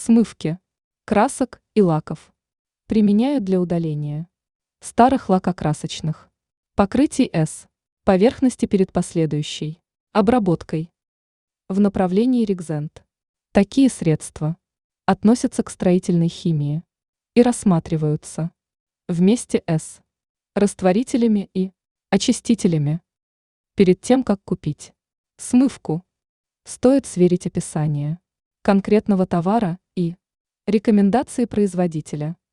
Смывки красок и лаков. Применяют для удаления старых лакокрасочных покрытий С. Поверхности перед последующей обработкой. В направлении Рекзент. Такие средства относятся к строительной химии и рассматриваются вместе с растворителями и очистителями. Перед тем, как купить смывку, стоит сверить описание конкретного товара и рекомендации производителя.